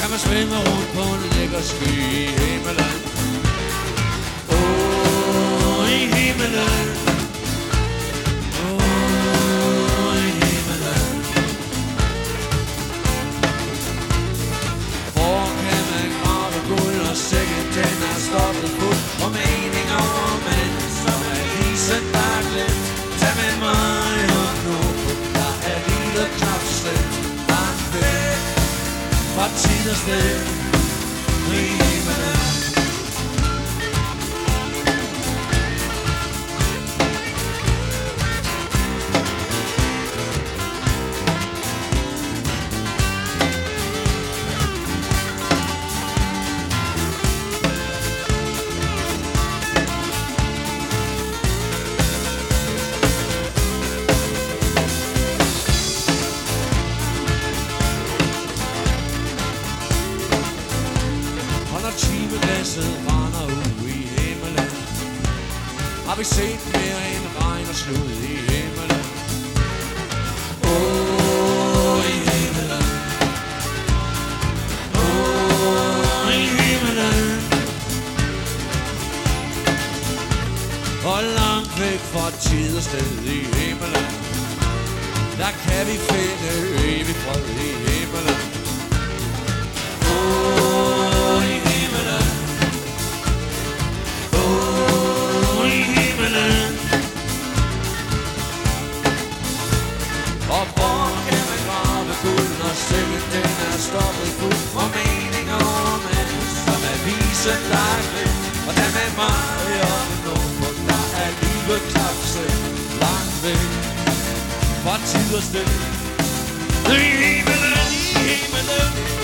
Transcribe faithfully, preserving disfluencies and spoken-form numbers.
kan man svinge rundt på en lækker sky i himmelen. Åh, i himmelen. Åh, i himmelen. Hvor kan man grave guld og sækken, den er stoppet fuld. Og meninger om mænd, som er isen, der er glemt. Tag med mig og nu, der er livet knap slemt. Langt væk fra tid og sted i himmelen. Timeglasset brænder ud i himmelen. Har vi set mere end regn og slud i himmelen. Åh, i himmelen. Åh, i himmelen. Og langt væk fra tid og sted i himmelen, der kan vi finde evig fred i himmelen. Åh, i himmelen. Åh, i himmelen. Og hvor kan man grave guld, når sækken den er stoppet fuld. Og meninger om andet, som er visen, der er glemt. Og der med mig og nu, for der er livet klart selv. Langt væk fra tid og sted i himmelen, i himmelen.